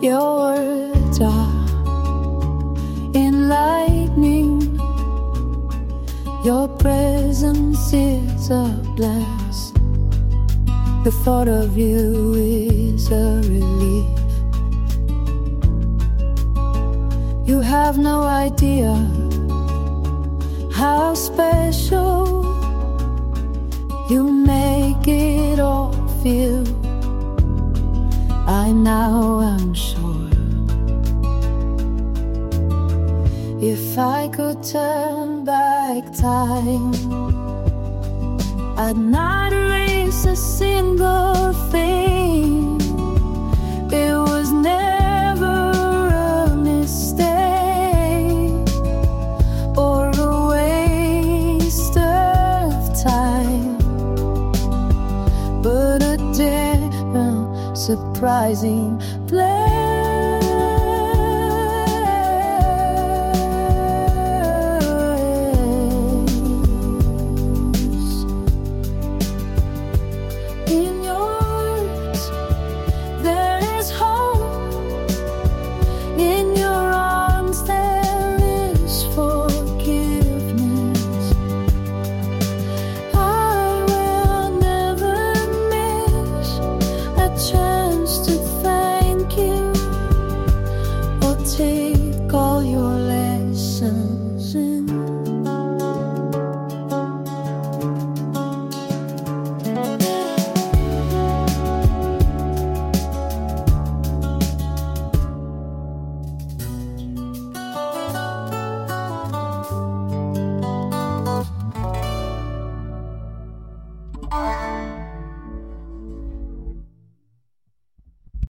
Your words are enlightening. Your presence is a blast. The thought of you is a relief. You have no idea how special you make it all feel. I now am sure, if I could turn back time, I'd not erase a single thing. It was never a mistake or a waste of time, but a different, surprising place.